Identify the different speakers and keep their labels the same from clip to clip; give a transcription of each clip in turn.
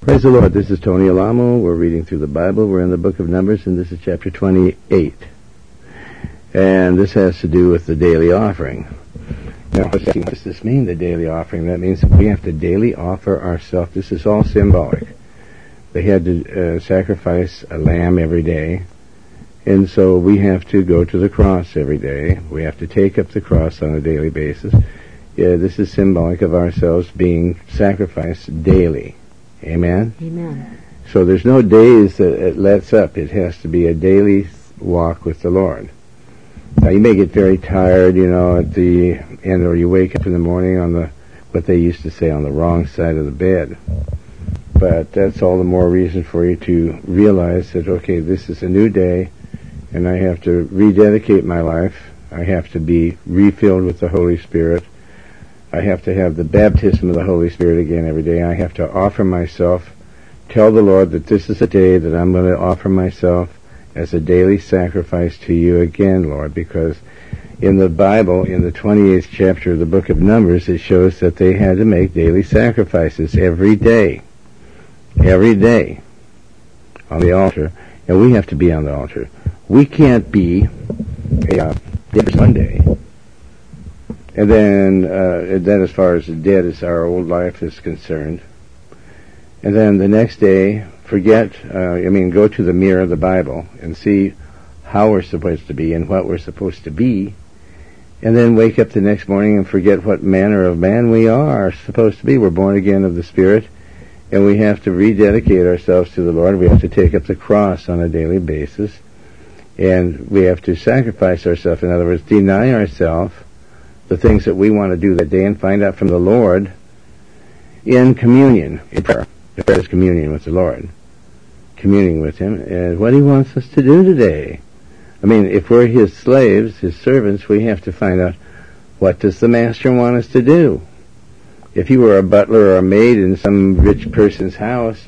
Speaker 1: Praise the Lord. This is Tony Alamo. We're reading through the Bible. We're in the book of Numbers, and this is chapter 28. And this has to do with the daily offering. Now, what does this mean, the daily offering? That means we have to daily offer ourselves. This is all symbolic. They had to sacrifice a lamb every day, and so we have to go to the cross every day. We have to take up the cross on a daily basis. This is symbolic of ourselves being sacrificed daily. Amen?
Speaker 2: Amen.
Speaker 1: So there's no days that it lets up. It has to be a daily walk with the Lord. Now, you may get very tired, at the end, or you wake up in the morning on what they used to say, on the wrong side of the bed. But that's all the more reason for you to realize that, okay, this is a new day, and I have to rededicate my life. I have to be refilled with the Holy Spirit. I have to have the baptism of the Holy Spirit again every day. I have to offer myself, tell the Lord that this is a day that I'm going to offer myself as a daily sacrifice to you again, Lord, because in the Bible, in the 28th chapter of the book of Numbers, it shows that they had to make daily sacrifices every day on the altar, and we have to be on the altar. We can't be every Sunday. And then as far as dead as our old life is concerned. And then the next day, go to the mirror of the Bible and see how we're supposed to be and what we're supposed to be. And then wake up the next morning and forget what manner of man we are supposed to be. We're born again of the Spirit, and we have to rededicate ourselves to the Lord. We have to take up the cross on a daily basis, and we have to sacrifice ourselves. In other words, deny ourselves the things that we want to do that day and find out from the Lord in communion, in prayer. Prayer is communion with the Lord, communing with Him, and what He wants us to do today. If we're His slaves, His servants, we have to find out, what does the Master want us to do? If you were a butler or a maid in some rich person's house,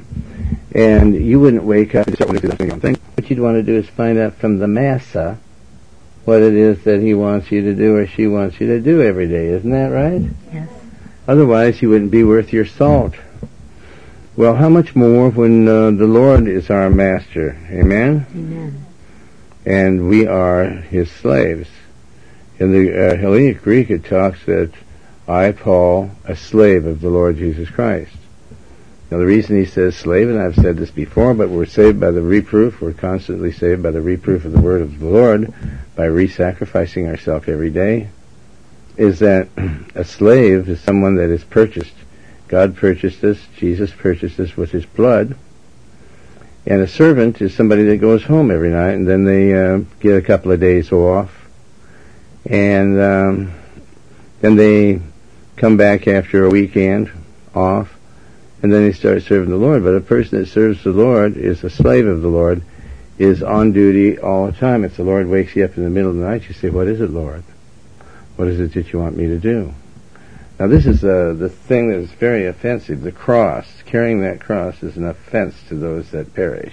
Speaker 1: and you wouldn't wake up and start to do the same thing, what you'd want to do is find out from the Master what it is that he wants you to do or she wants you to do every day. Isn't that right?
Speaker 2: Yes.
Speaker 1: Otherwise, you wouldn't be worth your salt. Well, how much more when the Lord is our master? Amen?
Speaker 2: Amen.
Speaker 1: And we are His slaves. In the Hellenic Greek, it talks that I, Paul, a slave of the Lord Jesus Christ. Now, the reason he says slave, and I've said this before, but we're saved by the reproof, we're constantly saved by the reproof of the word of the Lord, by re-sacrificing ourselves every day, is that a slave is someone that is purchased. God purchased us, Jesus purchased us with His blood, and a servant is somebody that goes home every night, and then they get a couple of days off, and then they come back after a weekend off, and then they start serving the Lord. But a person that serves the Lord, is a slave of the Lord, is on duty all the time. If the Lord wakes you up in the middle of the night, you say, what is it, Lord? What is it that you want me to do? Now, this is the thing that is very offensive. The cross, carrying that cross is an offense to those that perish.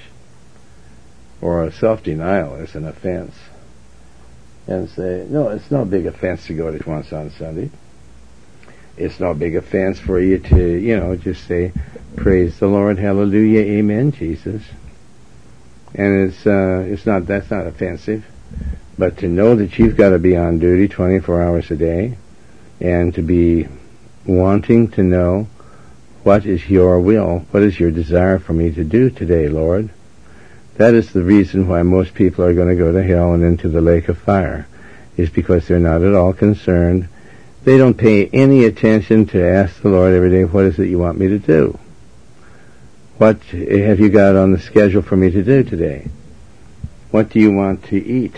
Speaker 1: Or self-denial is an offense. And say, no, it's no big offense to go to once on Sunday. It's no big offense for you to, just say, praise the Lord, hallelujah, amen, Jesus. And that's not offensive. But to know that you've got to be on duty 24 hours a day, and to be wanting to know, what is your will? What is your desire for me to do today, Lord? That is the reason why most people are going to go to hell and into the lake of fire, is because they're not at all concerned. They don't pay any attention to ask the Lord every day, what is it you want me to do? What have you got on the schedule for me to do today? What do you want to eat?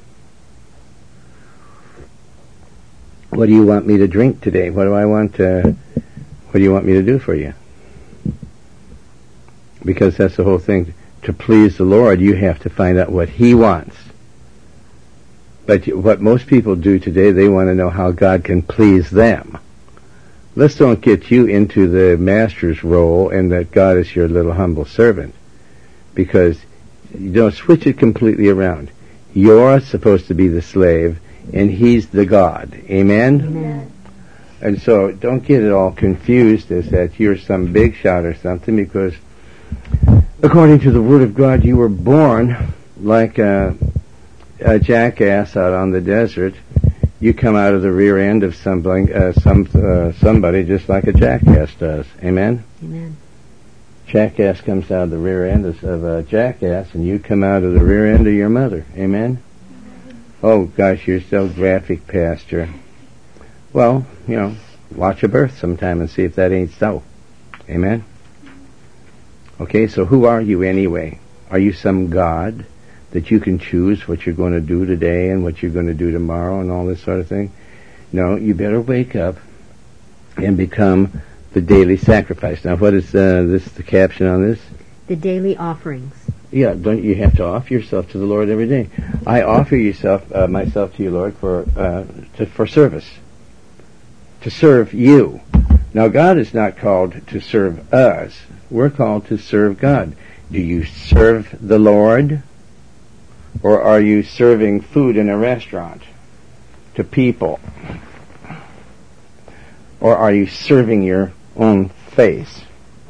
Speaker 1: What do you want me to drink today? What do you want me to do for you? Because that's the whole thing. To please the Lord, you have to find out what He wants. But what most people do today, they want to know how God can please them. Let's don't get you into the master's role and that God is your little humble servant. Because you don't switch it completely around. You're supposed to be the slave, and He's the God. Amen?
Speaker 2: Amen.
Speaker 1: And so don't get it all confused as that you're some big shot or something, because according to the Word of God, you were born like a jackass out on the desert. You come out of the rear end of somebody just like a jackass does. Amen?
Speaker 2: Amen.
Speaker 1: Jackass comes out of the rear end of a jackass, and you come out of the rear end of your mother. Amen? Oh, gosh, you're so graphic, Pastor. Well, watch a birth sometime and see if that ain't so. Amen? Okay, so who are you anyway? Are you some God that you can choose what you're going to do today and what you're going to do tomorrow and all this sort of thing? No, you better wake up and become the daily sacrifice. Now, what is the caption on this?
Speaker 2: The daily offerings.
Speaker 1: Yeah, don't you have to offer yourself to the Lord every day? I offer myself to you, Lord, for service, to serve you. Now, God is not called to serve us. We're called to serve God. Do you serve the Lord, or are you serving food in a restaurant to people? Or are you serving your own face?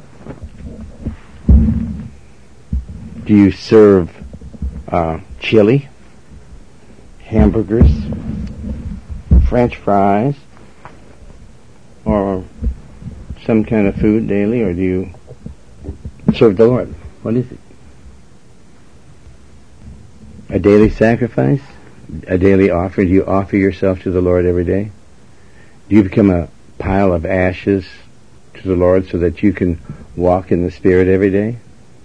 Speaker 1: Do you serve chili, hamburgers, French fries, or some kind of food daily, or do you serve the Lord? What is it? A daily sacrifice? A daily offering? Do you offer yourself to the Lord every day? Do you become a pile of ashes to the Lord so that you can walk in the Spirit every day?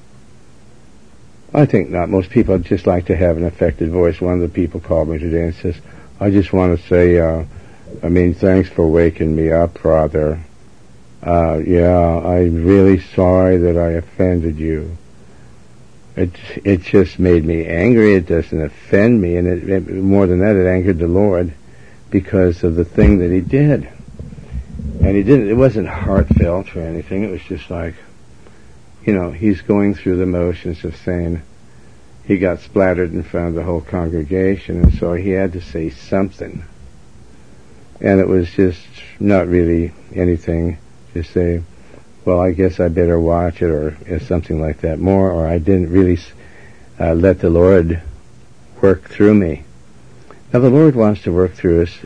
Speaker 1: I think not. Most people just like to have an affected voice. One of the people called me today and says, I just want to say, thanks for waking me up, Father. I'm really sorry that I offended you. It just made me angry. It doesn't offend me, and it more than that, it angered the Lord because of the thing that he did. And it wasn't heartfelt or anything. It was just like, he's going through the motions of saying he got splattered in front of the whole congregation, and so he had to say something. And it was just not really anything to say, well, I guess I better watch it, or something like that more, or I didn't really let the Lord work through me. Now, the Lord wants to work through us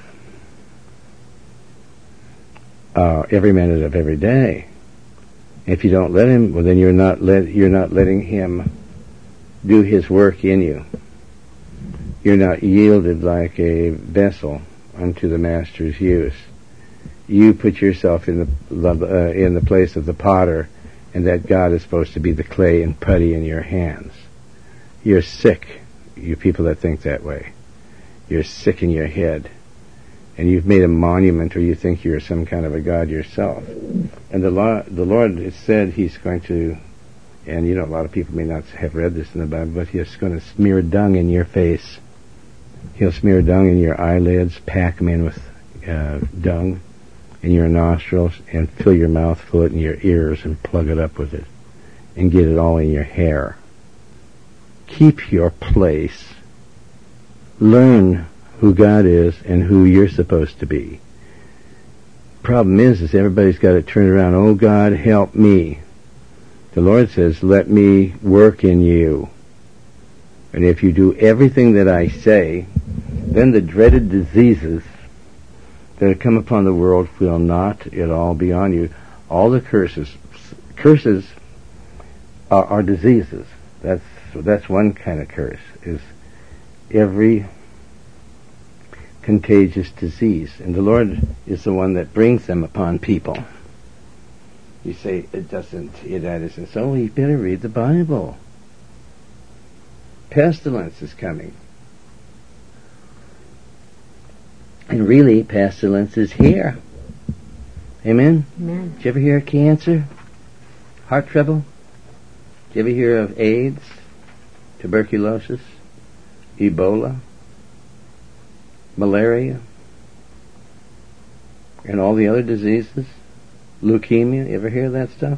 Speaker 1: every minute of every day. If you don't let him, well, then you're not letting him do his work in you. You're not yielded like a vessel unto the Master's use. You put yourself in the place of the potter, and that God is supposed to be the clay and putty in your hands. You're sick, you people that think that way. You're sick in your head, and you've made a monument, or you think you're some kind of a God yourself. And the Lord has said he's going to, and a lot of people may not have read this in the Bible, but he's going to smear dung in your face. He'll smear dung in your eyelids, pack them in with dung in your nostrils, and fill your mouth full of it in your ears and plug it up with it, and get it all in your hair. Keep your place. Learn who God is and who you're supposed to be. Problem is everybody's got to turn around, oh God, help me. The Lord says, let me work in you. And if you do everything that I say, then the dreaded diseases that come upon the world will not at all be on you. All the curses are diseases. That's one kind of curse, is every contagious disease. And the Lord is the one that brings them upon people. You say, that isn't so. Well, you better read the Bible. Pestilence is coming. And really, pestilence is here. Amen?
Speaker 2: Amen.
Speaker 1: Did you ever hear of cancer? Heart trouble? Did you ever hear of AIDS? Tuberculosis? Ebola? Malaria? And all the other diseases? Leukemia? You ever hear of that stuff?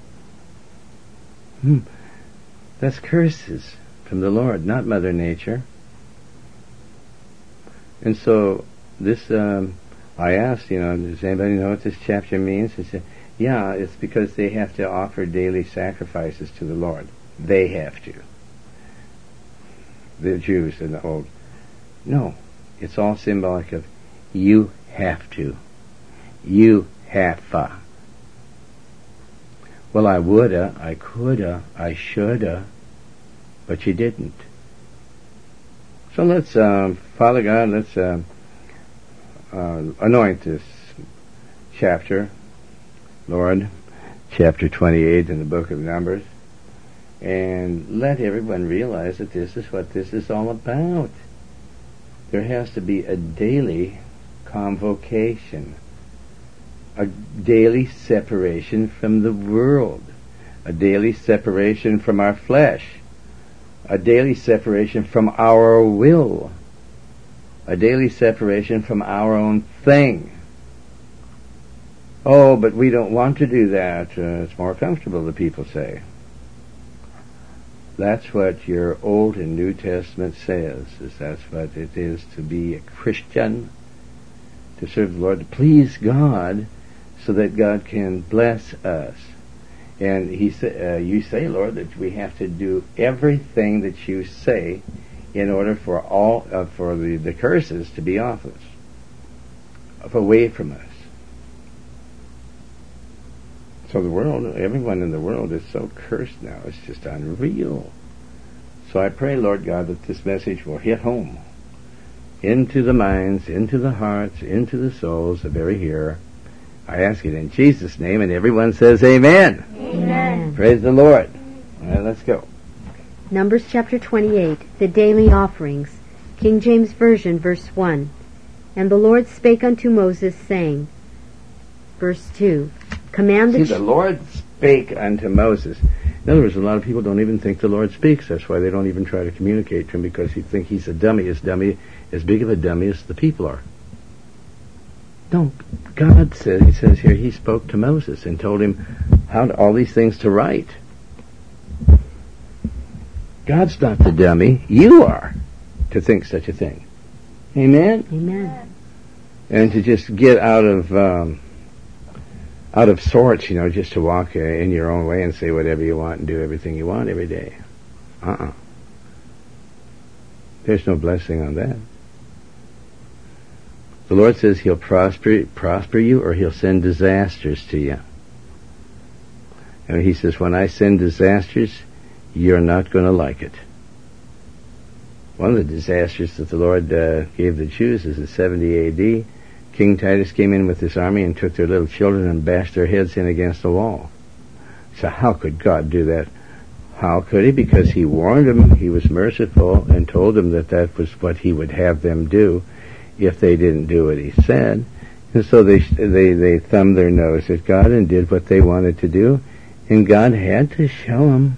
Speaker 1: That's curses from the Lord, not Mother Nature. And so this I asked, does anybody know what this chapter means? They said, yeah, it's because they have to offer daily sacrifices to the Lord. They have to. The Jews in the Old. No, it's all symbolic of you have to. You have to. Well, I woulda, I coulda, I shoulda, but you didn't. So let's, Father God, let's anoint this chapter, Lord, chapter 28 in the book of Numbers, and let everyone realize that this is what this is all about. There has to be a daily convocation, a daily separation from the world, a daily separation from our flesh, a daily separation from our will, a daily separation from our own thing. Oh, but we don't want to do that. It's more comfortable, the people say. That's what your Old and New Testament says, that's what it is to be a Christian, to serve the Lord, to please God, so that God can bless us. And you say, Lord, that we have to do everything that you say in order for for the curses to be off us, away from us. So the world, everyone in the world is so cursed now, it's just unreal. So I pray, Lord God, that this message will hit home, into the minds, into the hearts, into the souls of every hearer. I ask it in Jesus' name, and everyone says amen.
Speaker 2: Amen.
Speaker 1: Praise the Lord. All right, let's go.
Speaker 2: Numbers chapter 28, the daily offerings. King James Version, verse 1. And the Lord spake unto Moses, saying, verse 2, command the...
Speaker 1: See, the Lord spake unto Moses. In other words, a lot of people don't even think the Lord speaks. That's why they don't even try to communicate to him, because he think he's a dummy, as big of a dummy as the people are. No, God said, he says here, he spoke to Moses and told him all these things to write. God's not the dummy. You are to think such a thing. Amen?
Speaker 2: Amen.
Speaker 1: And to just get out of sorts, just to walk in your own way and say whatever you want and do everything you want every day. There's no blessing on that. The Lord says he'll prosper you, or he'll send disasters to you. And he says, when I send disasters, you're not going to like it. One of the disasters that the Lord gave the Jews is in 70 A.D., King Titus came in with his army and took their little children and bashed their heads in against the wall. So how could God do that? How could he? Because he warned them, he was merciful, and told them that was what he would have them do if they didn't do what he said. And so they thumbed their nose at God and did what they wanted to do, and God had to show them.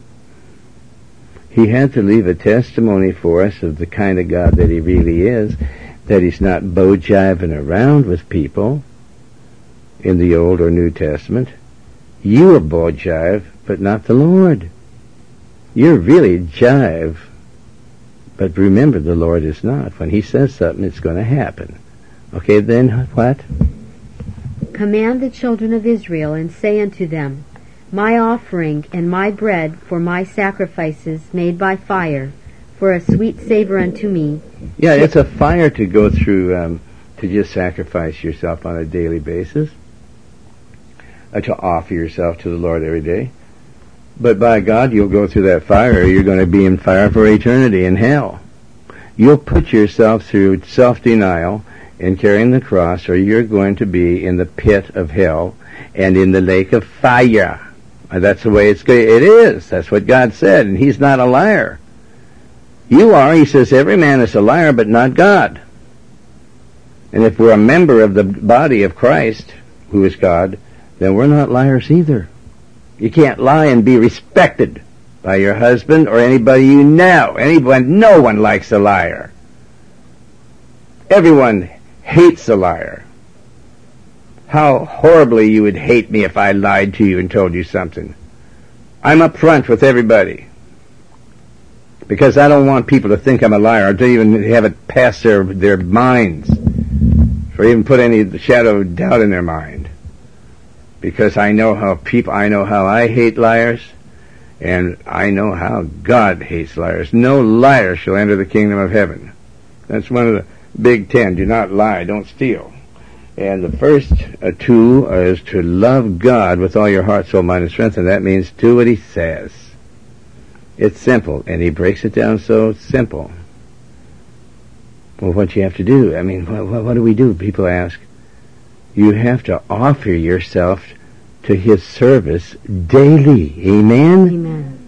Speaker 1: He had to leave a testimony for us of the kind of God that he really is, that he's not bow-jiving around with people in the Old or New Testament. You are bow-jive, but not the Lord. You're really jive, but remember, the Lord is not. When he says something, it's going to happen. Okay, then what?
Speaker 2: Command the children of Israel, and say unto them, my offering and my bread for my sacrifices made by fire, for a sweet savor unto me.
Speaker 1: Yeah, it's a fire to go through, to just sacrifice yourself on a daily basis, to offer yourself to the Lord every day. But by God, you'll go through that fire, or you're going to be in fire for eternity in hell. You'll put yourself through self-denial and carrying the cross, or you're going to be in the pit of hell and in the lake of fire. That's the way it is. That's what God said, and he's not a liar. You are. He says every man is a liar, but not God. And if we're a member of the body of Christ, who is God, then we're not liars either. You can't lie and be respected by your husband or anybody you know. No one likes a liar. Everyone hates a liar. How horribly you would hate me if I lied to you and told you something. I'm up front with everybody, because I don't want people to think I'm a liar, or to even have it pass their minds. or even put any shadow of doubt in their mind. Because I know how I hate liars, and I know how God hates liars. No liar shall enter the kingdom of heaven. That's one of the big 10. Do not lie, don't steal. And the first two is to love God with all your heart, soul, mind, and strength, and that means do what He says. It's simple, and He breaks it down so simple. Well, what you have to do, I mean, what do we do? People ask. You have to offer yourself to His service daily. Amen?
Speaker 2: Amen.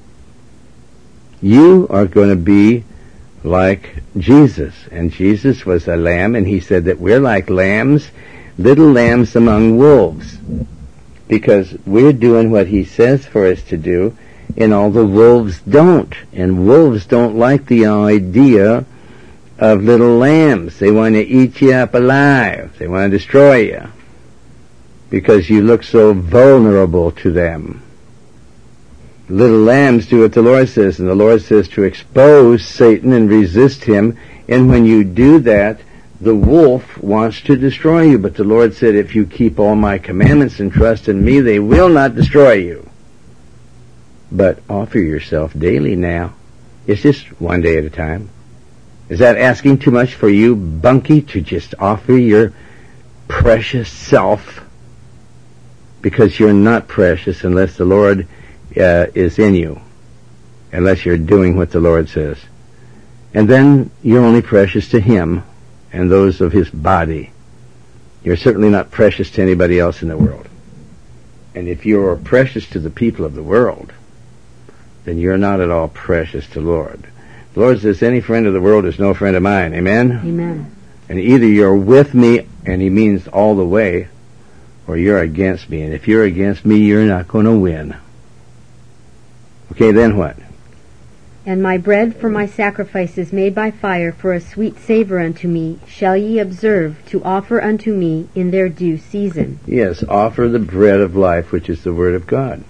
Speaker 1: You are going to be like Jesus. And Jesus was a lamb, and He said that we're like lambs, little lambs among wolves. Because we're doing what He says for us to do, and all the wolves don't. And wolves don't like the idea of little lambs. They want to eat you up alive. They want to destroy you. Because you look so vulnerable to them. Little lambs do what the Lord says, and the Lord says to expose Satan and resist him, and when you do that, the wolf wants to destroy you, but the Lord said, if you keep all my commandments and trust in me, they will not destroy you. But offer yourself daily now. It's just one day at a time. Is that asking too much for you, Bunky, to just offer your precious self? Because you're not precious unless the Lord is in you, unless you're doing what the Lord says. And then you're only precious to Him and those of His body. You're certainly not precious to anybody else in the world. And if you're precious to the people of the world, then you're not at all precious to the Lord. The Lord says, any friend of the world is no friend of mine. Amen?
Speaker 2: Amen.
Speaker 1: And either you're with me, and He means all the way, or you're against me. And if you're against me, you're not going to win. Okay, then what?
Speaker 2: And my bread for my sacrifices made by fire for a sweet savor unto me shall ye observe to offer unto me in their due season.
Speaker 1: Yes, offer the bread of life, which is the Word of God.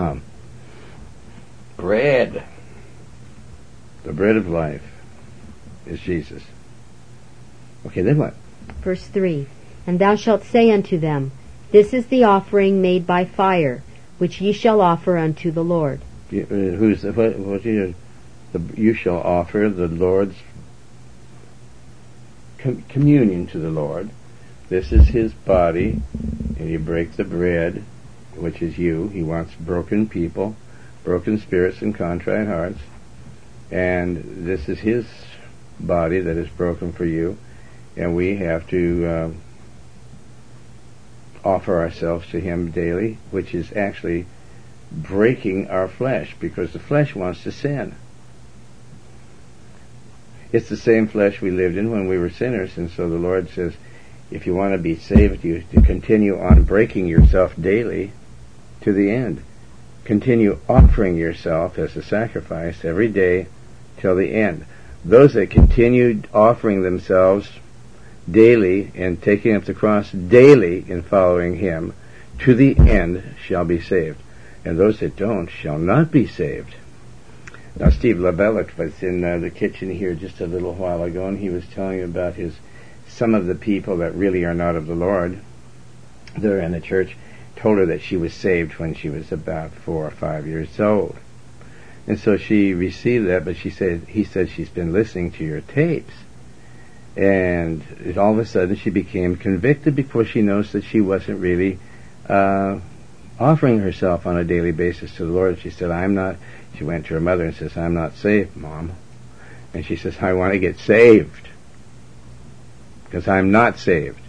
Speaker 1: Bread. The bread of life is Jesus. Okay, then what?
Speaker 2: Verse 3. And thou shalt say unto them, This is the offering made by fire, which ye shall offer unto the Lord.
Speaker 1: You shall offer the Lord's communion to the Lord. This is His body, and you break the bread, which is you. He wants broken people, broken spirits, and contrite hearts. And this is His body that is broken for you, and we have to offer ourselves to Him daily, which is actually breaking our flesh, because the flesh wants to sin. It's the same flesh we lived in when we were sinners, and so the Lord says, if you want to be saved, you have to continue on breaking yourself daily to the end. Continue offering yourself as a sacrifice every day till the end. Those that continued offering themselves daily and taking up the cross daily in following Him to the end shall be saved. And those that don't shall not be saved. Now, Steve LaBella was in the kitchen here just a little while ago, and he was telling about some of the people that really are not of the Lord that are in the church told her that she was saved when she was about 4 or 5 years old. And so she received that, but he said she's been listening to your tapes. And all of a sudden she became convicted because she knows that she wasn't really offering herself on a daily basis to the Lord. She said, I'm not. She went to her mother and says, I'm not saved, Mom. And she says, I want to get saved because I'm not saved.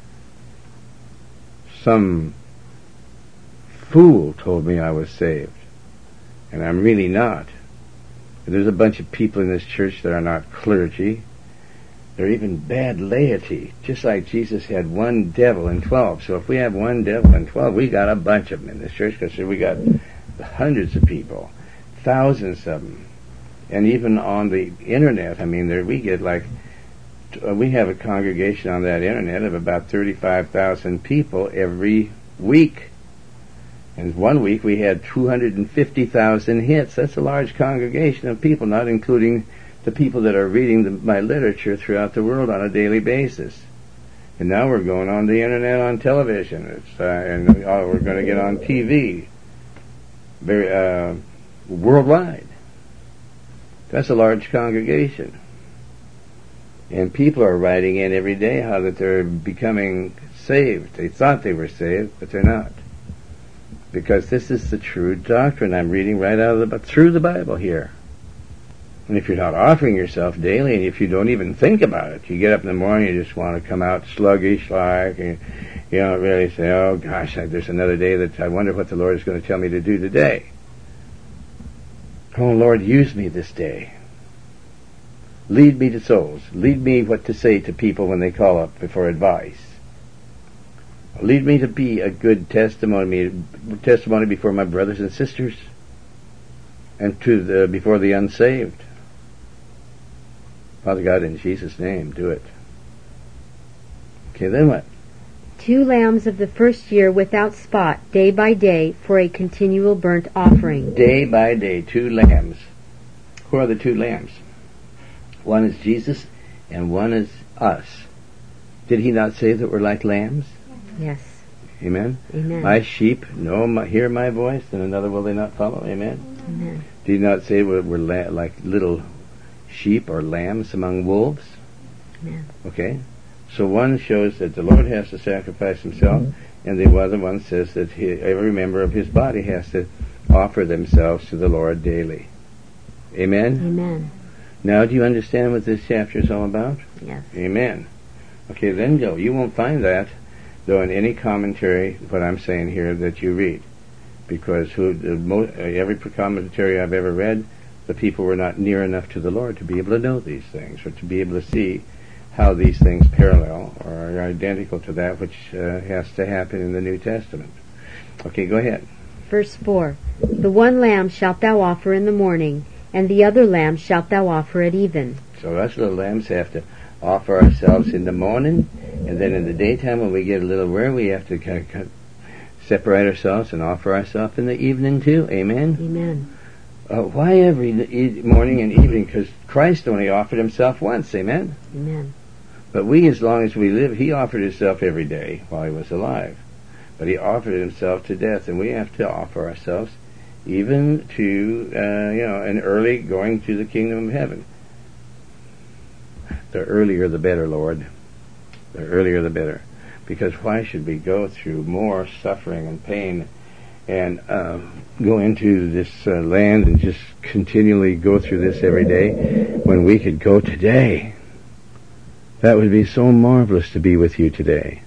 Speaker 1: Some fool told me I was saved, and I'm really not. And there's a bunch of people in this church that are not clergy. They're even bad laity, just like Jesus had one devil and 12. So if we have one devil and 12, we got a bunch of them in this church, because we got hundreds of people, thousands of them. And even on the internet, I mean, we get we have a congregation on that internet of about 35,000 people every week. And one week we had 250,000 hits. That's a large congregation of people, not including the people that are reading my literature throughout the world on a daily basis. And now we're going on the internet, on television. And we're going to get on TV. Very worldwide. That's a large congregation. And people are writing in every day how that they're becoming saved. They thought they were saved, but they're not. Because this is the true doctrine I'm reading right out of through the Bible here. And if you're not offering yourself daily, and if you don't even think about it, you get up in the morning, you just want to come out sluggish like, and you don't really say, oh gosh, there's another day that I wonder what the Lord is going to tell me to do today. Oh Lord, use me this day. Lead me to souls. Lead me what to say to people when they call up for advice. Lead me to be a good testimony before my brothers and sisters, and before the unsaved. Father God, in Jesus' name, do it. Okay, then what?
Speaker 2: 2 lambs of the first year without spot, day by day, for a continual burnt offering.
Speaker 1: Day by day, 2 lambs. Who are the 2 lambs? One is Jesus, and one is us. Did he not say that we're like lambs?
Speaker 2: Yes.
Speaker 1: Amen?
Speaker 2: Amen.
Speaker 1: My sheep hear my voice, and another will they not follow? Amen?
Speaker 2: Amen.
Speaker 1: Did he not say we're like little sheep or lambs among wolves?
Speaker 2: Amen.
Speaker 1: Okay? So one shows that the Lord has to sacrifice himself, and the other one says that every member of his body has to offer themselves to the Lord daily. Amen?
Speaker 2: Amen.
Speaker 1: Now, do you understand what this chapter is all about?
Speaker 2: Yes.
Speaker 1: Amen. Okay, then go. You won't find that, though, in any commentary, what I'm saying here, that you read. Because every commentary I've ever read, the people were not near enough to the Lord to be able to know these things, or to be able to see how these things parallel or are identical to that which has to happen in the New Testament. Okay, go ahead.
Speaker 2: Verse 4. The one lamb shalt thou offer in the morning, and the other lamb shalt thou offer at even.
Speaker 1: So us little lambs have to offer ourselves in the morning, and then in the daytime when we get a little weary, we have to kind of separate ourselves and offer ourselves in the evening too. Amen?
Speaker 2: Amen.
Speaker 1: Why every morning and evening? Because Christ only offered himself once. Amen?
Speaker 2: Amen.
Speaker 1: But we, as long as we live, he offered himself every day while he was alive. But he offered himself to death, and we have to offer ourselves even to, an early going to the kingdom of heaven. The earlier the better, Lord. The earlier the better. Because why should we go through more suffering and pain and go into this land and just continually go through this every day when we could go today? That would be so marvelous to be with you today.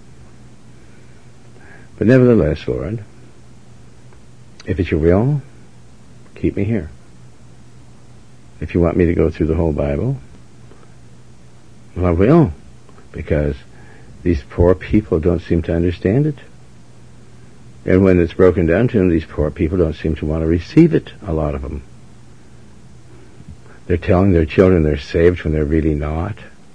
Speaker 1: But nevertheless, Lord, if it's your will, keep me here. If you want me to go through the whole Bible, well, I will, because these poor people don't seem to understand it. And when it's broken down to them, these poor people don't seem to want to receive it, a lot of them. They're telling their children they're saved when they're really not.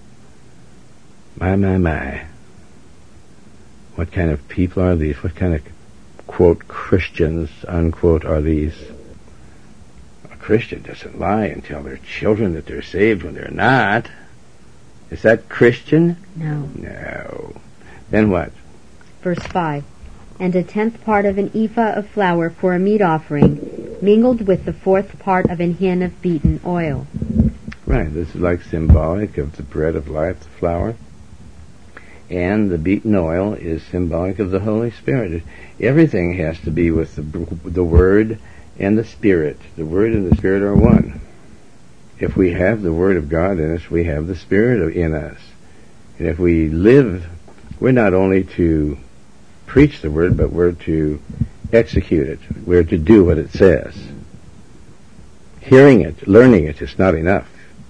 Speaker 1: My. What kind of people are these? What kind of, quote, Christians, unquote, are these? A Christian doesn't lie and tell their children that they're saved when they're not. Is that Christian?
Speaker 2: No.
Speaker 1: No. Then what?
Speaker 2: Verse 5. And 1/10 part of an ephah of flour for a meat offering, mingled with the 1/4 part of an hin of beaten oil.
Speaker 1: Right, this is like symbolic of the bread of life, the flour. And the beaten oil is symbolic of the Holy Spirit. Everything has to be with the Word and the Spirit. The Word and the Spirit are one. If we have the Word of God in us, we have the Spirit in us. And if we live, we're not only to preach the Word, but we're to execute it. We're to do what it says. Hearing it, learning it is not enough.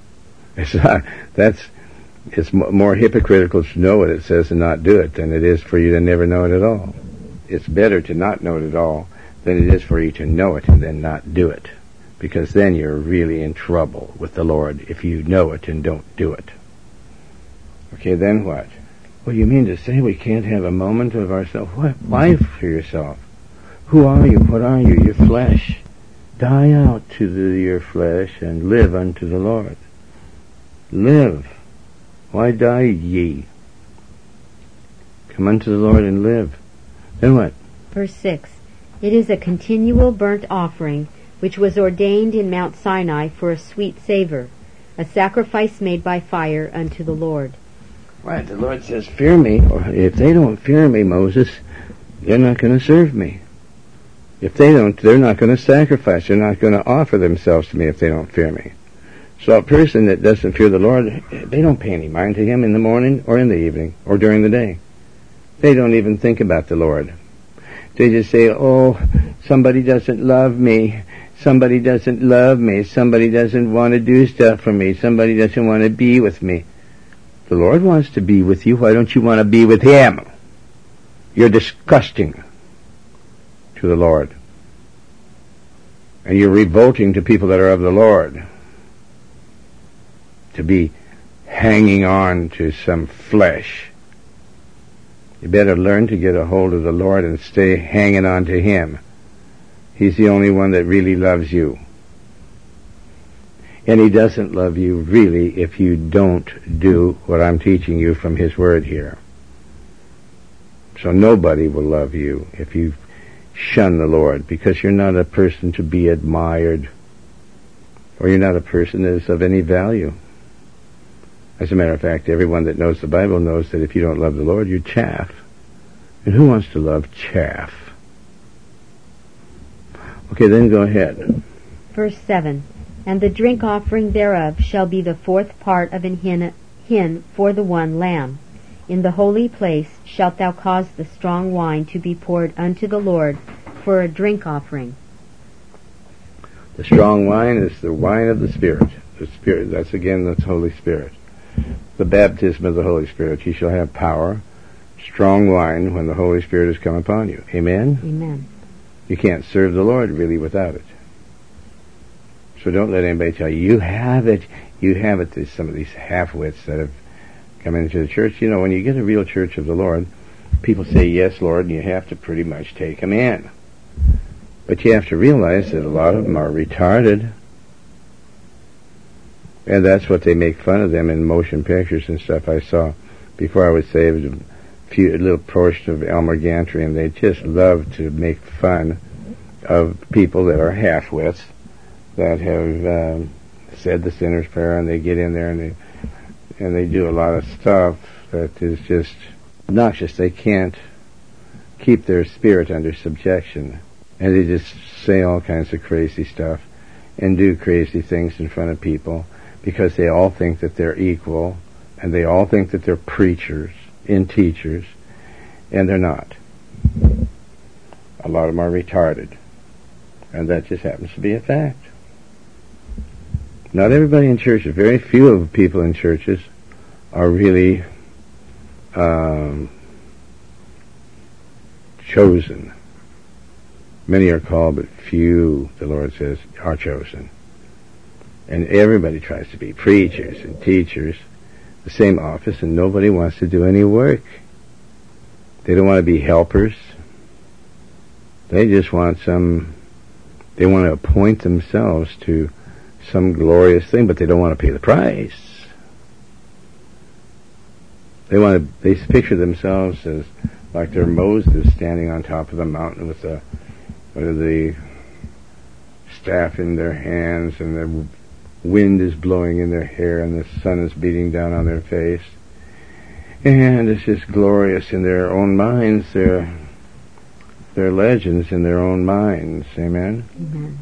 Speaker 1: It's more hypocritical to know what it says and not do it than it is for you to never know it at all. It's better to not know it at all than it is for you to know it and then not do it. Because then you're really in trouble with the Lord if you know it and don't do it. Okay, then what? Well, you mean to say we can't have a moment of ourselves? What? Life for yourself. Who are you? What are you? Your flesh. Die out to your flesh and live unto the Lord. Live. Why die ye? Come unto the Lord and live. Then what?
Speaker 2: Verse 6. It is a continual burnt offering, which was ordained in Mount Sinai for a sweet savor, a sacrifice made by fire unto the Lord.
Speaker 1: Right, the Lord says, fear me. Or if they don't fear me, Moses, they're not going to serve me. If they don't, they're not going to sacrifice. They're not going to offer themselves to me if they don't fear me. So a person that doesn't fear the Lord, they don't pay any mind to him in the morning or in the evening or during the day. They don't even think about the Lord. They just say, oh, somebody doesn't love me. Somebody doesn't love me. Somebody doesn't want to do stuff for me. Somebody doesn't want to be with me. The Lord wants to be with you. Why don't you want to be with Him? You're disgusting to the Lord. And you're revolting to people that are of the Lord. To be hanging on to some flesh. You better learn to get a hold of the Lord and stay hanging on to Him. He's the only one that really loves you. And He doesn't love you really if you don't do what I'm teaching you from His Word here. So nobody will love you if you shun the Lord, because you're not a person to be admired, or you're not a person that is of any value. As a matter of fact, everyone that knows the Bible knows that if you don't love the Lord, you're chaff. And who wants to love chaff? Okay, then go ahead.
Speaker 2: Verse 7. And the drink offering thereof shall be the fourth part of an hin for the one lamb. In the holy place shalt thou cause the strong wine to be poured unto the Lord for a drink offering.
Speaker 1: The strong wine is the wine of the Spirit. The Spirit, that's again the Holy Spirit. The baptism of the Holy Spirit. You shall have power, strong wine, when the Holy Spirit has come upon you. Amen?
Speaker 2: Amen.
Speaker 1: You can't serve the Lord really without it. So don't let anybody tell you, you have it. There's some of these half-wits that have come into the church. You know, when you get a real church of the Lord, people say, yes, Lord, and you have to pretty much take them in. But you have to realize that a lot of them are retarded. And that's what they make fun of them in motion pictures and stuff. I saw, before I was saved, a little portion of Elmer Gantry, and they just love to make fun of people that are half-wits, that have said the sinner's prayer, and they get in there and they do a lot of stuff that is just obnoxious. They can't keep their spirit under subjection, and they just say all kinds of crazy stuff and do crazy things in front of people because they all think that they're equal, and they all think that they're preachers and teachers, and they're not. A lot of them are retarded, and that just happens to be a fact. Not everybody in churches, very few of the people in churches are really chosen. Many are called, but few, the Lord says, are chosen. And everybody tries to be preachers and teachers, the same office, and nobody wants to do any work. They don't want to be helpers. They just want they want to appoint themselves to some glorious thing, but they don't want to pay the price. They picture themselves as like they're Moses standing on top of the mountain with the staff in their hands, and the wind is blowing in their hair, and the sun is beating down on their face. And it's just glorious in their own minds. They're legends in their own minds. Amen?
Speaker 2: Amen.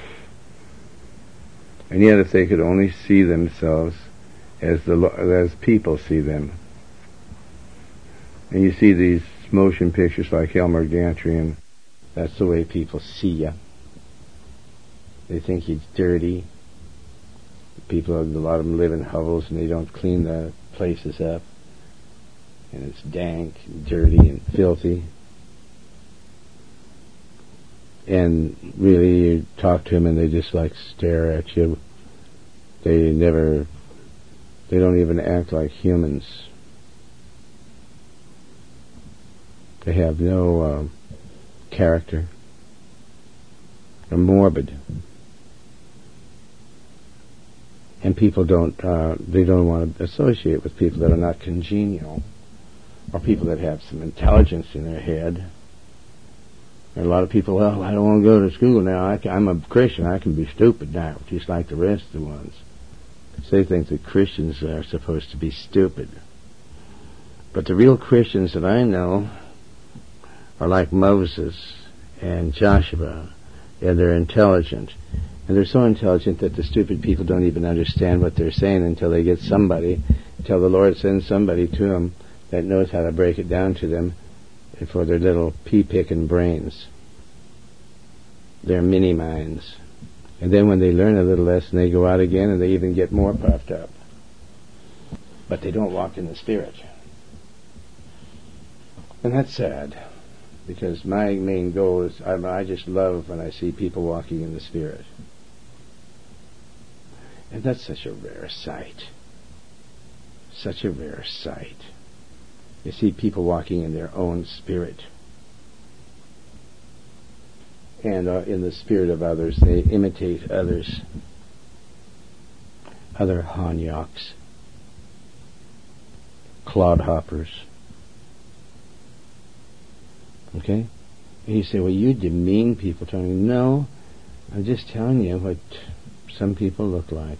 Speaker 1: And yet if they could only see themselves as people see them. And you see these motion pictures like Elmer Gantry, and that's the way people see you. They think you're dirty. A lot of them live in hovels, and they don't clean the places up. And it's dank and dirty and filthy. And really, you talk to them and they just like stare at you. They don't even act like humans. They have no character. They're morbid. And people they don't want to associate with people that are not congenial. or people that have some intelligence in their head. There are a lot of people, well, I don't want to go to school now. I'm a Christian. I can be stupid now, just like the rest of the ones. So they think that Christians are supposed to be stupid. But the real Christians that I know are like Moses and Joshua, and they're intelligent. And they're so intelligent that the stupid people don't even understand what they're saying until they get somebody, until the Lord sends somebody to them that knows how to break it down to them for their little pea-picking brains, their mini-minds. And then when they learn a little lesson, they go out again and they even get more puffed up. But they don't walk in the Spirit. And that's sad, because my main goal is, I just love when I see people walking in the Spirit. And that's such a rare sight. Such a rare sight. You see people walking in their own spirit. And in the spirit of others, they imitate others. Other Hanyaks. Clodhoppers. Okay? And you say, well, you demean people, Tony. No, I'm just telling you what some people look like.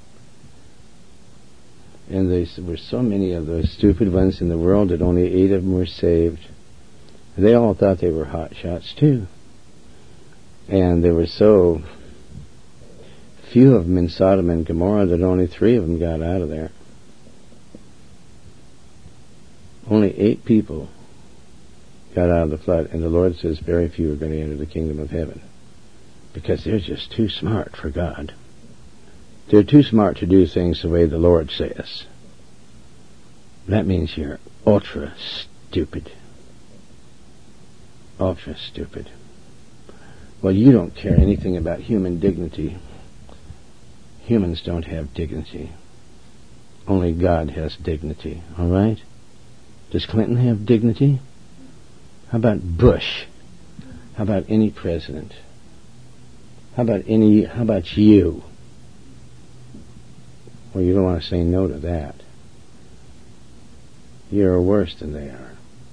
Speaker 1: And there were so many of those stupid ones in the world that only 8 of them were saved. And they all thought they were hot shots too. And there were so few of them in Sodom and Gomorrah that only 3 of them got out of there. Only 8 people got out of the flood, and the Lord says very few are going to enter the kingdom of heaven, because they're just too smart for God. They're too smart to do things the way the Lord says. That means you're ultra stupid. Ultra stupid. Well, you don't care anything about human dignity. Humans don't have dignity. Only God has dignity, all right? Does Clinton have dignity? How about Bush? How about any president? How about you? Well, you don't want to say no to that. You're worse than they are.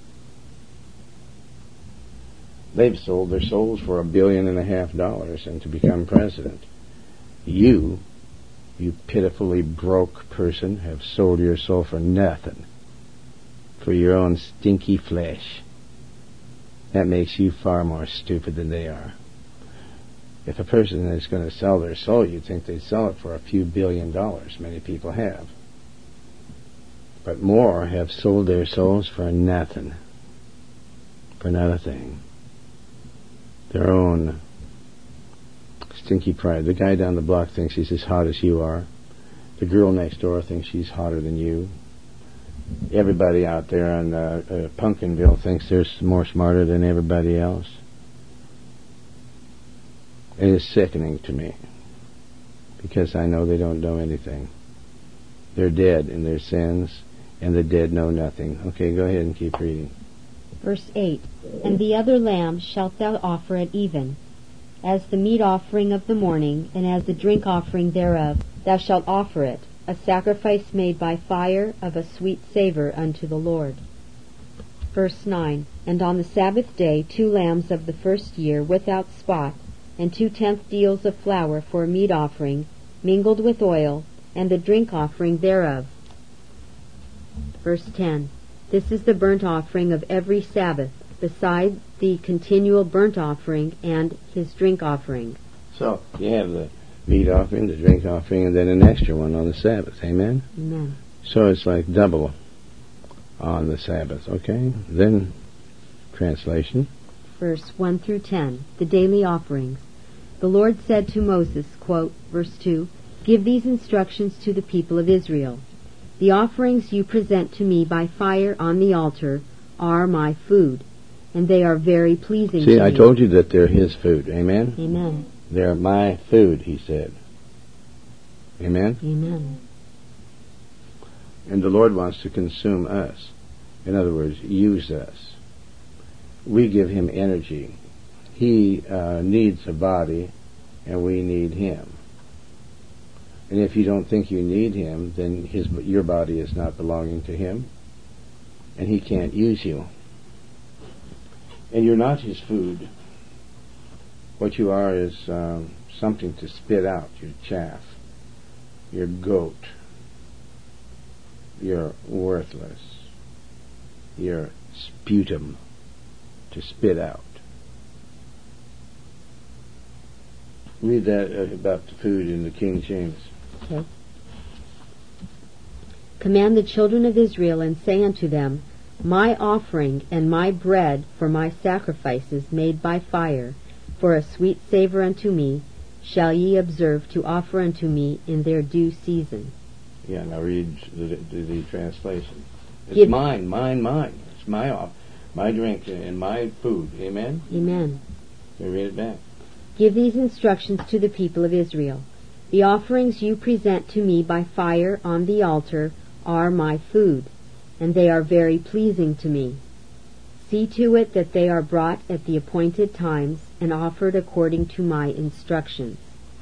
Speaker 1: They've sold their souls for $1.5 billion and to become president. You pitifully broke person, have sold your soul for nothing. For your own stinky flesh. That makes you far more stupid than they are. If a person is going to sell their soul, you'd think they'd sell it for a few $1 billion. Many people have. But more have sold their souls for nothing. For not a thing. Their own stinky pride. The guy down the block thinks he's as hot as you are. The girl next door thinks she's hotter than you. Everybody out there on Pumpkinville thinks they're more smarter than everybody else. It is sickening to me, because I know they don't know anything. They're dead in their sins, and the dead know nothing. Okay, go ahead and keep reading.
Speaker 2: Verse 8, And the other lamb shalt thou offer at even, as the meat offering of the morning, and as the drink offering thereof, thou shalt offer it, a sacrifice made by fire of a sweet savour unto the Lord. Verse 9, And on the Sabbath day 2 lambs of the first year without spot, and 2/10 deals of flour for a meat offering, mingled with oil, and the drink offering thereof. Verse 10, This is the burnt offering of every Sabbath, beside the continual burnt offering and his drink offering.
Speaker 1: So, you have the meat offering, the drink offering, and then an extra one on the Sabbath. Amen?
Speaker 2: Amen.
Speaker 1: So it's like double on the Sabbath, okay? Then, translation.
Speaker 2: Verse 1 through 10, the daily offerings. The Lord said to Moses, quote, verse 2, Give these instructions to the people of Israel. The offerings you present to me by fire on the altar are my food, and they are very pleasing to me.
Speaker 1: See, I told you that they're his food. Amen?
Speaker 2: Amen.
Speaker 1: They're my food, he said. Amen?
Speaker 2: Amen.
Speaker 1: And the Lord wants to consume us. In other words, use us. We give him energy. He needs a body, and we need him. And if you don't think you need him, then your body is not belonging to him. and he can't use you. And you're not his food. What you are is something to spit out, your chaff, your goat. You're worthless. You're sputum to spit out. Read that about the food in the King James.
Speaker 2: Okay. Command the children of Israel, and say unto them, My offering and my bread for my sacrifices made by fire, for a sweet savour unto me, shall ye observe to offer unto me in their due season.
Speaker 1: Yeah, now read the translation. It's mine. It's my drink and my food. Amen?
Speaker 2: Amen.
Speaker 1: Okay, read it back.
Speaker 2: Give these instructions to the people of Israel. The offerings you present to me by fire on the altar are my food, and they are very pleasing to me. See to it that they are brought at the appointed times and offered according to my instructions.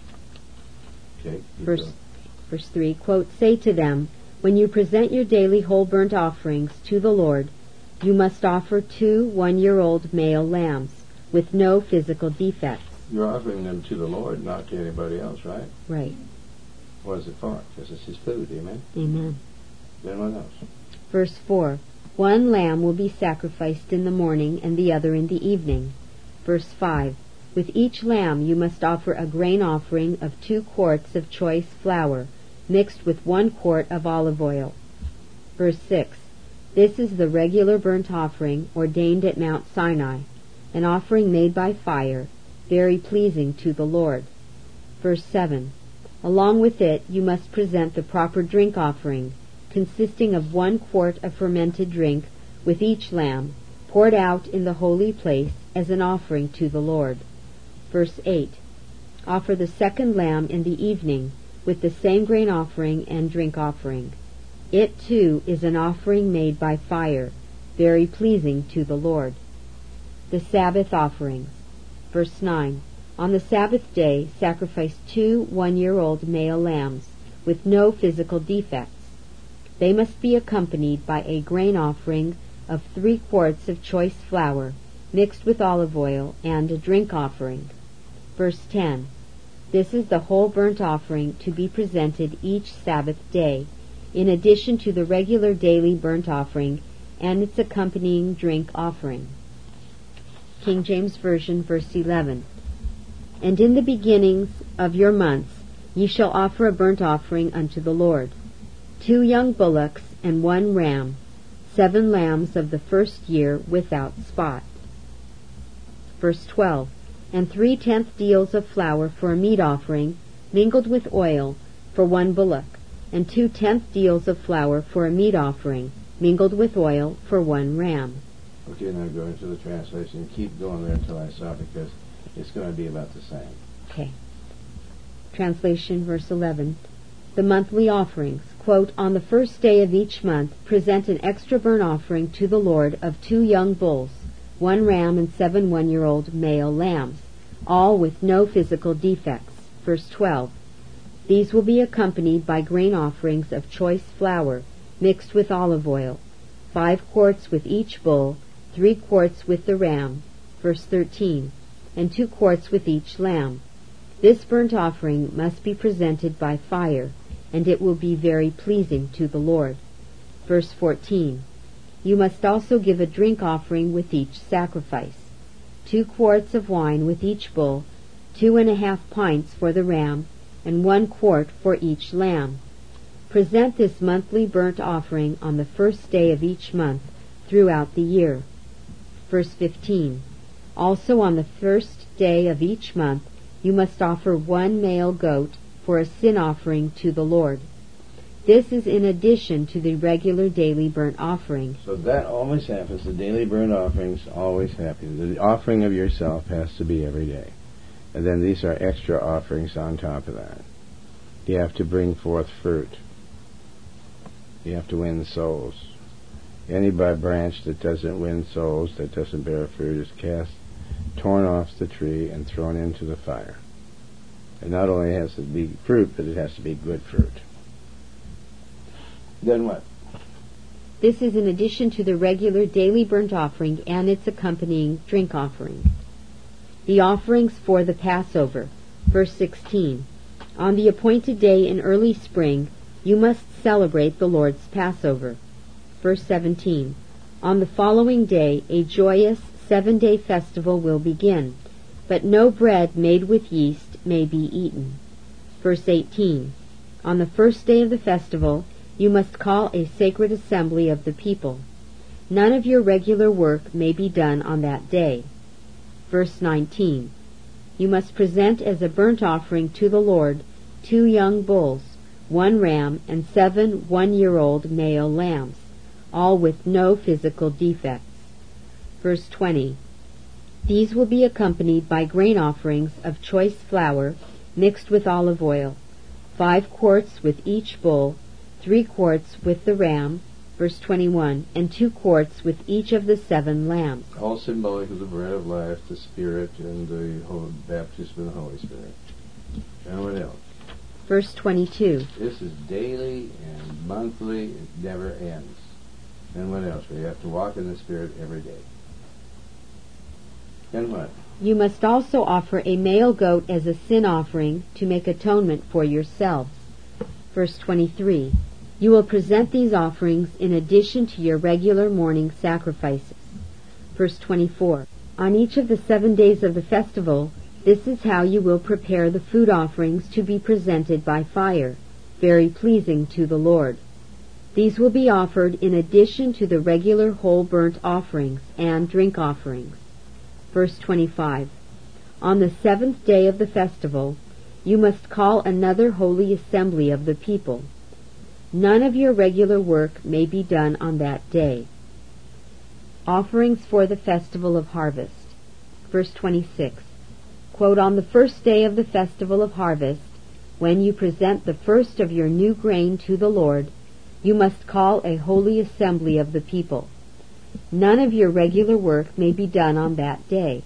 Speaker 1: Okay.
Speaker 2: Verse 3, quote, Say to them, When you present your daily whole burnt offerings to the Lord, you must offer 2 one-year-old male lambs with no physical defects.
Speaker 1: You're offering them to the Lord, not to anybody else, right?
Speaker 2: Right.
Speaker 1: What is it for? Because it's his food, amen?
Speaker 2: Amen.
Speaker 1: Then what else?
Speaker 2: Verse 4, 1 lamb will be sacrificed in the morning and the other in the evening. Verse 5, With each lamb you must offer a grain offering of 2 quarts of choice flour, mixed with 1 quart of olive oil. Verse 6, This is the regular burnt offering ordained at Mount Sinai, an offering made by fire, very pleasing to the Lord. Verse 7, Along with it you must present the proper drink offering, consisting of 1 quart of fermented drink with each lamb, poured out in the holy place as an offering to the Lord. Verse 8, Offer the 2nd lamb in the evening, with the same grain offering and drink offering. It too is an offering made by fire, very pleasing to the Lord. The Sabbath offerings. Verse 9, On the Sabbath day sacrifice 2 one-year-old male lambs, with no physical defects. They must be accompanied by a grain offering of 3 quarts of choice flour, mixed with olive oil, and a drink offering. Verse 10, This is the whole burnt offering to be presented each Sabbath day, in addition to the regular daily burnt offering and its accompanying drink offering. King James Version, verse 11, And in the beginnings of your months ye shall offer a burnt offering unto the Lord, 2 young bullocks and 1 ram, 7 lambs of the first year without spot. Verse 12, And 3/10 deals of flour for a meat offering, mingled with oil, for 1 bullock, and 2/10 deals of flour for a meat offering, mingled with oil, for 1 ram.
Speaker 1: Okay, now go into the translation. Keep going there until I stop, because it's going to be about the same.
Speaker 2: Okay. Translation, verse 11. The monthly offerings. Quote, On the first day of each month, present an extra burnt offering to the Lord of 2 young bulls, 1 ram, and 7 one-year-old male lambs, all with no physical defects. Verse 12. These will be accompanied by grain offerings of choice flour, mixed with olive oil, 5 quarts with each bull, 3 quarts with the ram. Verse 13. And 2 quarts with each lamb. This burnt offering must be presented by fire, and it will be very pleasing to the Lord. Verse 14. You must also give a drink offering with each sacrifice, 2 quarts of wine with each bull, 2.5 pints for the ram, and 1 quart for each lamb. Present this monthly burnt offering on the first day of each month throughout the year. Verse 15. Also on the first day of each month you must offer 1 male goat for a sin offering to the Lord. This is in addition to the regular daily burnt offering.
Speaker 1: So that always happens. The daily burnt offerings always happen. The offering of yourself has to be every day. And then these are extra offerings on top of that. You have to bring forth fruit. You have to win souls. Any branch that doesn't win souls, that doesn't bear fruit, is torn off the tree and thrown into the fire. And not only has to be fruit, but it has to be good fruit. Then what?
Speaker 2: This is in addition to the regular daily burnt offering and its accompanying drink offering. The offerings for the Passover. Verse 16. On the appointed day in early spring, you must celebrate the Lord's Passover. Verse 17. On the following day, a joyous 7-day festival will begin, but no bread made with yeast may be eaten. Verse 18. On the first day of the festival, you must call a sacred assembly of the people. None of your regular work may be done on that day. Verse 19. You must present as a burnt offering to the Lord 2 young bulls, 1 ram, and 7 one-year-old male lambs, all with no physical defects. Verse 20. These will be accompanied by grain offerings of choice flour mixed with olive oil, 5 quarts with each bull, 3 quarts with the ram, verse 21, and 2 quarts with each of the 7 lambs.
Speaker 3: All symbolic of the bread of life, the Spirit, and the baptism of the Holy Spirit. And what else?
Speaker 2: Verse 22.
Speaker 3: This is daily and monthly. It never ends. And what else? We have to walk in the Spirit every day. And what?
Speaker 2: You must also offer a male goat as a sin offering to make atonement for yourselves. Verse 23. You will present these offerings in addition to your regular morning sacrifices. Verse 24. On each of the 7 days of the festival, this is how you will prepare the food offerings to be presented by fire, very pleasing to the Lord. These will be offered in addition to the regular whole burnt offerings and drink offerings. Verse 25. On the 7th day of the festival, you must call another holy assembly of the people. None of your regular work may be done on that day. Offerings for the festival of harvest. Verse 26. Quote, on the first day of the festival of harvest, when you present the first of your new grain to the Lord, you must call a holy assembly of the people. None of your regular work may be done on that day.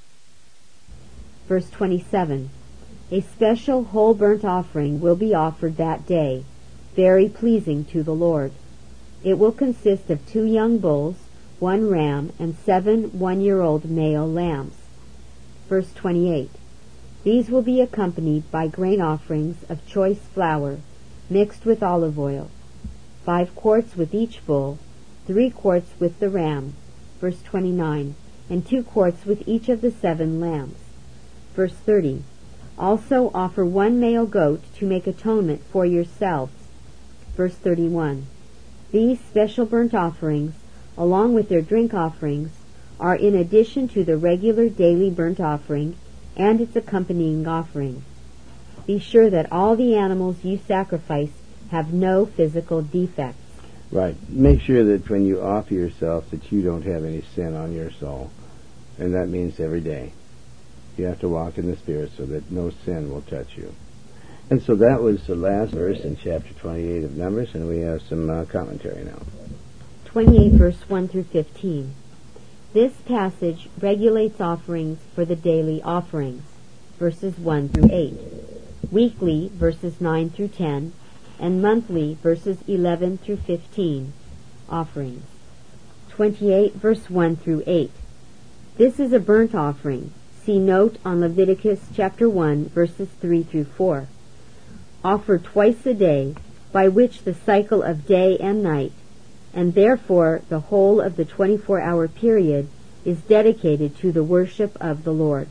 Speaker 2: Verse 27. A special whole burnt offering will be offered that day, very pleasing to the Lord. It will consist of 2 young bulls, 1 ram, and 7 one-year-old male lambs. Verse 28. These will be accompanied by grain offerings of choice flour, mixed with olive oil, 5 quarts with each bull, 3 quarts with the ram. Verse 29. And 2 quarts with each of the 7 lambs. Verse 30. Also offer 1 male goat to make atonement for yourselves. Verse 31. These special burnt offerings, along with their drink offerings, are in addition to the regular daily burnt offering and its accompanying offering. Be sure that all the animals you sacrifice have no physical defects.
Speaker 1: Right. Make sure that when you offer yourself that you don't have any sin on your soul. And that means every day. You have to walk in the Spirit so that no sin will touch you. And so that was the last verse in chapter 28 of Numbers, and we have some commentary now.
Speaker 2: 28 verse 1 through 15. This passage regulates offerings for the daily offerings, verses 1 through 8, weekly, verses 9 through 10, and monthly, verses 11 through 15, offerings. 28 verse 1 through 8. This is a burnt offering. See note on Leviticus chapter 1, verses 3 through 4. Offer twice a day, by which the cycle of day and night, and therefore the whole of the 24-hour period, is dedicated to the worship of the Lord.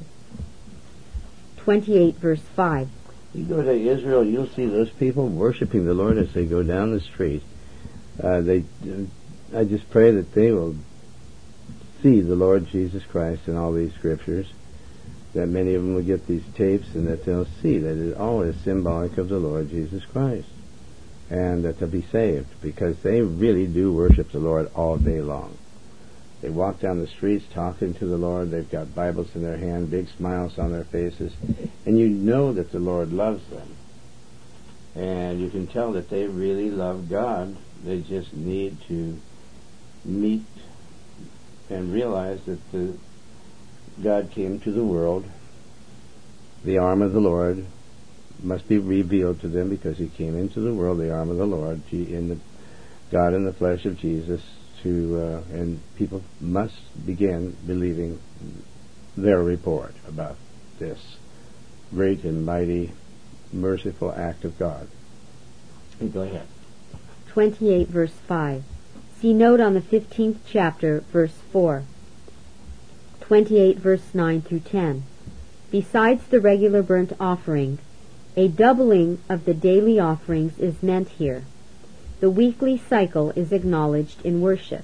Speaker 2: 28 verse 5.
Speaker 1: You go to Israel, you'll see those people worshiping the Lord as they go down the street. I just pray that they will see the Lord Jesus Christ in all these scriptures, that many of them will get these tapes and that they'll see that it all is symbolic of the Lord Jesus Christ, and that they'll be saved, because they really do worship the Lord all day long. They walk down the streets talking to the Lord. They've got Bibles in their hand, big smiles on their faces, and you know that the Lord loves them. And you can tell that they really love God. They just need to meet and realize that God came to the world. The arm of the Lord must be revealed to them because he came into the world, the arm of the Lord, in God in the flesh of Jesus, and people must begin believing their report about this great and mighty, merciful act of God. Go ahead.
Speaker 2: 28 verse 5. See note on the 15th chapter, verse 4. 28 verse 9 through 10. Besides the regular burnt offering, a doubling of the daily offerings is meant here. The weekly cycle is acknowledged in worship.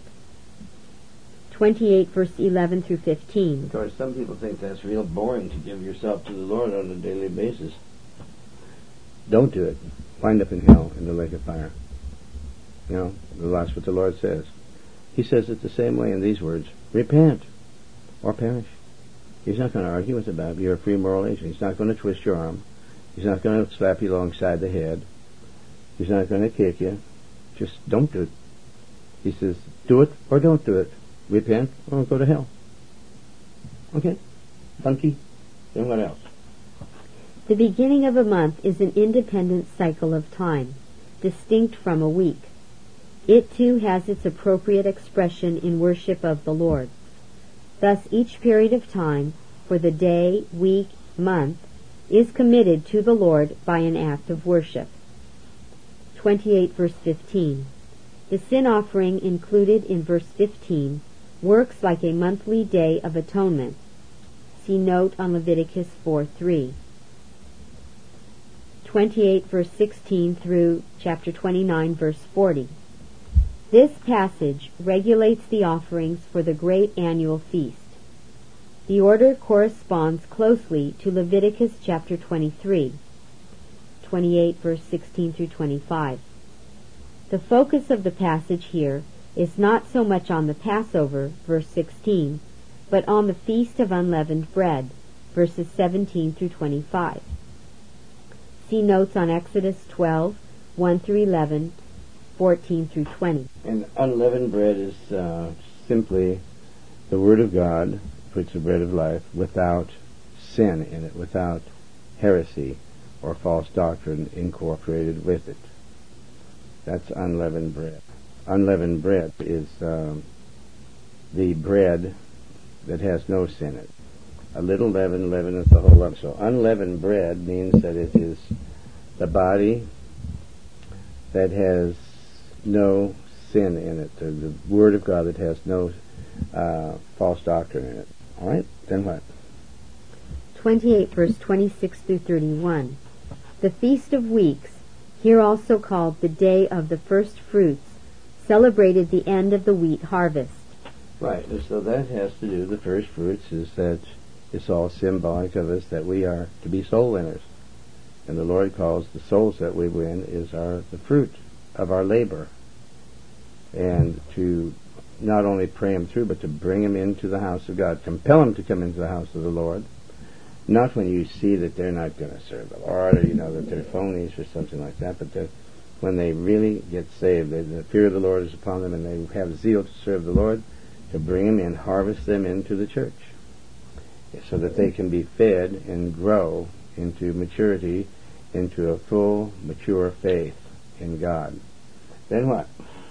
Speaker 2: 28 verse 11 through 15.
Speaker 4: Of course, some people think that's real boring to give yourself to the Lord on a daily basis.
Speaker 1: Don't do it. Wind up in hell in the lake of fire. You know, that's what the Lord says. He says it the same way in these words: repent or perish. He's not going to argue with about it. You're a free moral agent. He's not going to twist your arm. He's not going to slap you alongside the head. He's not going to kick you. Just don't do it. He says, do it or don't do it. Repent or go to hell. Okay? Funky? Then what else?
Speaker 2: The beginning of a month is an independent cycle of time, distinct from a week. It too has its appropriate expression in worship of the Lord. Thus each period of time, for the day, week, month, is committed to the Lord by an act of worship. 28 verse 15. The sin offering included in verse 15 works like a monthly day of atonement. See note on Leviticus 4:3. 28 verse 16 through chapter 29 verse 40. This passage regulates the offerings for the great annual feast. The order corresponds closely to Leviticus chapter 23, 28 verse 16 through 25. The focus of the passage here is not so much on the Passover, verse 16, but on the Feast of Unleavened Bread, verses 17 through 25. See notes on Exodus 12, 1 through 11, 14 through 20.
Speaker 1: And unleavened bread is simply the Word of God, which is the bread of life, without sin in it, without heresy or false doctrine incorporated with it. That's unleavened bread. Unleavened bread is the bread that has no sin in it. A little leaven leaveneth the whole lump. So unleavened bread means that it is the body that has no sin in it, the Word of God that has no false doctrine in it. All right, then what?
Speaker 2: 28 verse 26 through 31. The Feast of Weeks, here also called the Day of the First Fruits, celebrated the end of the wheat harvest.
Speaker 1: Right, and so that has to do, the first fruits is that it's all symbolic of us that we are to be soul winners. And the Lord calls the souls that we win is the fruit of our labor. And to not only pray them through, but to bring them into the house of God. Compel them to come into the house of the Lord. Not when you see that they're not going to serve the Lord, or that they're phonies or something like that, but that when they really get saved, the fear of the Lord is upon them and they have zeal to serve the Lord, to bring them in, harvest them into the church, so that they can be fed and grow into maturity, into a full, mature faith in God. Then what?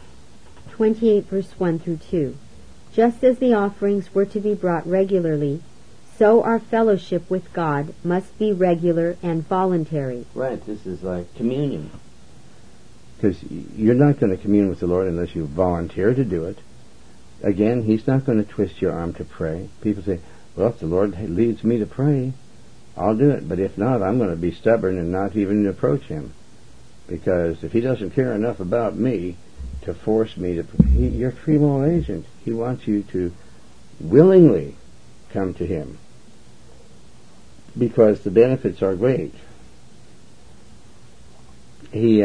Speaker 2: 28 verse 1 through 2. Just as the offerings were to be brought regularly, so our fellowship with God must be regular and voluntary.
Speaker 4: Right, this is like communion.
Speaker 1: Because you're not going to commune with the Lord unless you volunteer to do it. Again, He's not going to twist your arm to pray. People say, well, if the Lord leads me to pray, I'll do it. But if not, I'm going to be stubborn and not even approach Him. Because if He doesn't care enough about me to force me to... You're a free moral agent. He wants you to willingly come to Him. Because the benefits are great. He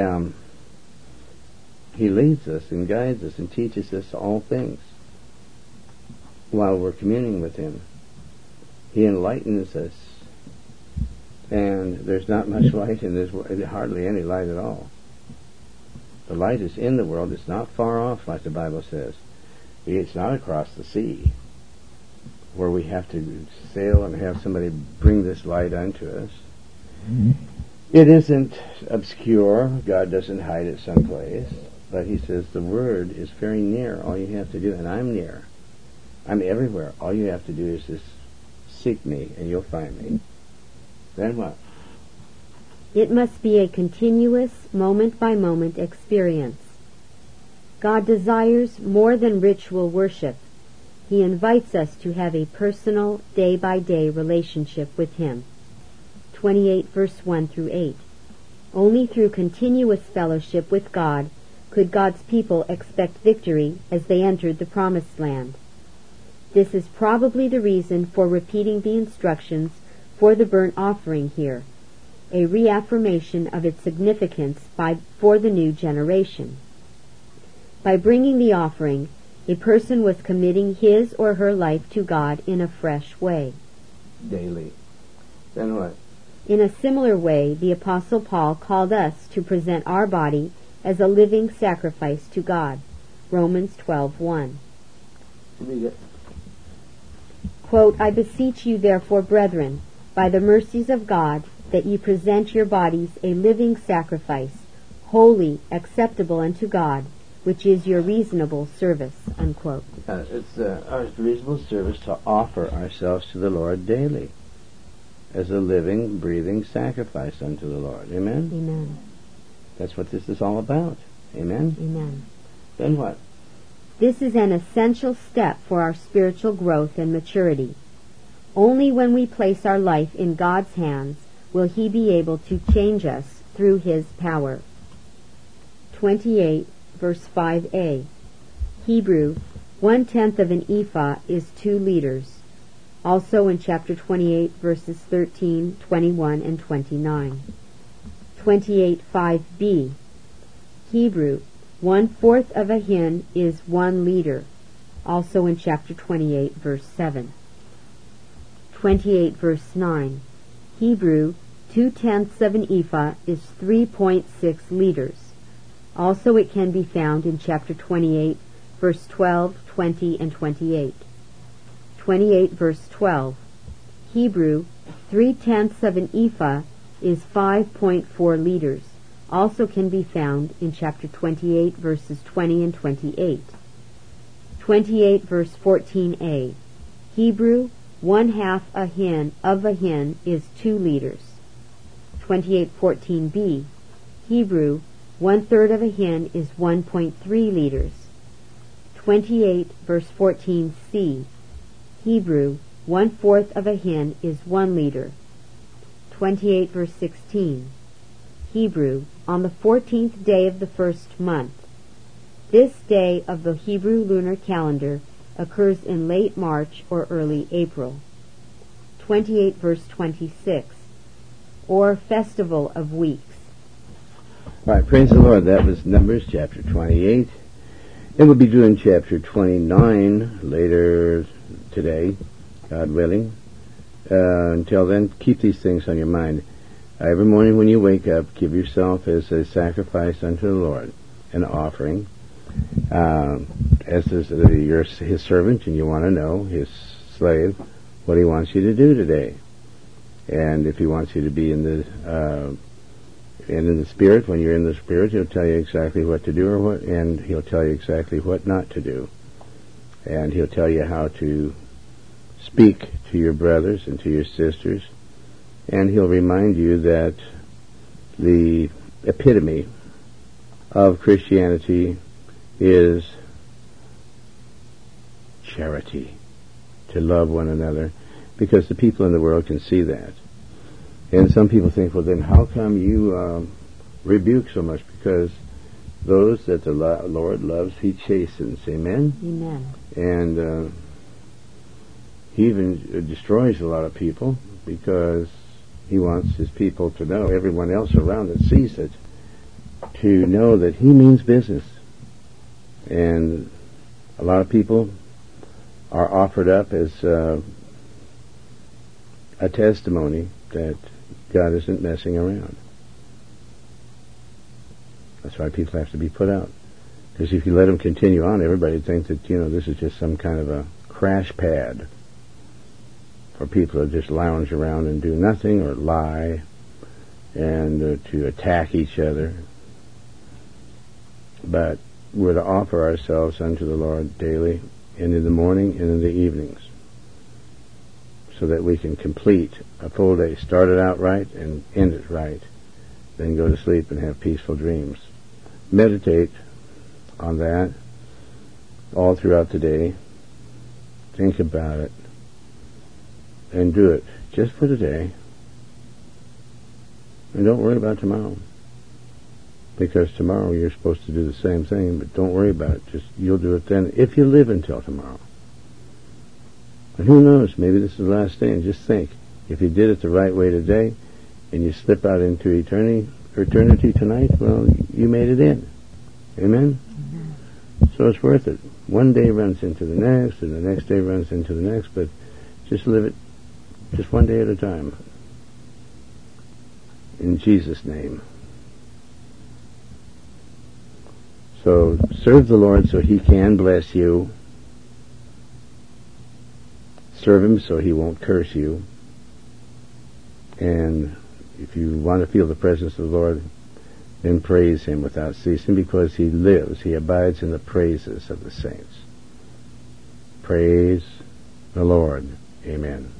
Speaker 1: leads us and guides us and teaches us all things while we're communing with Him. He enlightens us, and there's not much light in this world, hardly any light at all. The light is in the world. It's not far off, like the Bible says. It's not across the sea, where we have to sail and have somebody bring this light unto us. Mm-hmm. It isn't obscure. God doesn't hide it someplace. But he says the Word is very near. All you have to do, and I'm near. I'm everywhere. All you have to do is just seek me, and you'll find me. Then what?
Speaker 2: It must be a continuous, moment-by-moment experience. God desires more than ritual worship. He invites us to have a personal, day-by-day relationship with Him. 28 verse 1 through 8. Only through continuous fellowship with God could God's people expect victory as they entered the Promised Land. This is probably the reason for repeating the instructions for the burnt offering here, a reaffirmation of its significance for the new generation. By bringing the offering, a person was committing his or her life to God in a fresh way.
Speaker 1: Daily. Then what?
Speaker 2: In a similar way, the Apostle Paul called us to present our body as a living sacrifice to God. Romans 12:1.
Speaker 1: Read it.
Speaker 2: Quote, I beseech you therefore, brethren, by the mercies of God, that ye present your bodies a living sacrifice, holy, acceptable unto God, which is your reasonable service. Unquote.
Speaker 1: It's our reasonable service to offer ourselves to the Lord daily as a living, breathing sacrifice unto the Lord. Amen?
Speaker 2: Amen.
Speaker 1: That's what this is all about. Amen?
Speaker 2: Amen.
Speaker 1: Then what?
Speaker 2: This is an essential step for our spiritual growth and maturity. Only when we place our life in God's hands will He be able to change us through His power. 28 verse 5a. Hebrew, 1/10 of an ephah is 2 liters. Also in chapter 28 verses 13, 21, and 29. 28:5b. Hebrew, 1/4 of a hin is 1 liter. Also in chapter 28 verse 7. 28 verse 9. Hebrew, 2/10 of an ephah is 3.6 liters. Also it can be found in chapter 28, verse 12, 20, and 28. 28 verse 12. Hebrew, 3/10 of an ephah is 5.4 liters. Also can be found in chapter 28, verses 20 and 28. 28 verse 14a. Hebrew, 1/2 a hin of a hin is 2 liters. 28:14b. Hebrew, 1/3 of a hin is 1.3 liters. 28 verse 14c. Hebrew, 1/4 of a hin is 1 liter. 28 verse 16. Hebrew, on the 14th day of the first month. This day of the Hebrew lunar calendar occurs in late March or early April. 28 verse 26. Or Festival of Weeks.
Speaker 1: All right, praise the Lord. That was Numbers chapter 28. And we'll be doing chapter 29 later today, God willing. Until then, keep these things on your mind. Every morning when you wake up, give yourself as a sacrifice unto the Lord, an offering. As you're His servant and you want to know, His slave, what He wants you to do today. And if He wants you to be in the Spirit, when you're in the Spirit, He'll tell you exactly what to do and He'll tell you exactly what not to do. And He'll tell you how to speak to your brothers and to your sisters. And He'll remind you that the epitome of Christianity is charity, to love one another, because the people in the world can see that. And some people think, well, then how come you rebuke so much? Because those that the Lord loves, He chastens. Amen?
Speaker 2: Amen.
Speaker 1: And He even destroys a lot of people because He wants His people to know, everyone else around that sees it, to know that He means business. And a lot of people are offered up as a testimony that God isn't messing around. That's why people have to be put out. Because if you let them continue on, everybody would think that, this is just some kind of a crash pad for people to just lounge around and do nothing or lie and to attack each other. but we're to offer ourselves unto the Lord daily, and in the morning and in the evenings, so that we can complete a full day, start it out right and end it right, then go to sleep and have peaceful dreams. Meditate on that all throughout the day. Think about it and do it just for today, and don't worry about tomorrow, because tomorrow you're supposed to do the same thing, but don't worry about it. Just you'll do it then if you live until tomorrow. And who knows, maybe this is the last day, and just think, if you did it the right way today and you slip out into eternity tonight, well, you made it in. Amen? Mm-hmm. So it's worth it. One day runs into the next, and the next day runs into the next, but just live it just one day at a time. In Jesus' name. So serve the Lord so He can bless you. Serve Him so He won't curse you. And if you want to feel the presence of the Lord, then praise Him without ceasing, because He lives. He abides in the praises of the saints. Praise the Lord. Amen.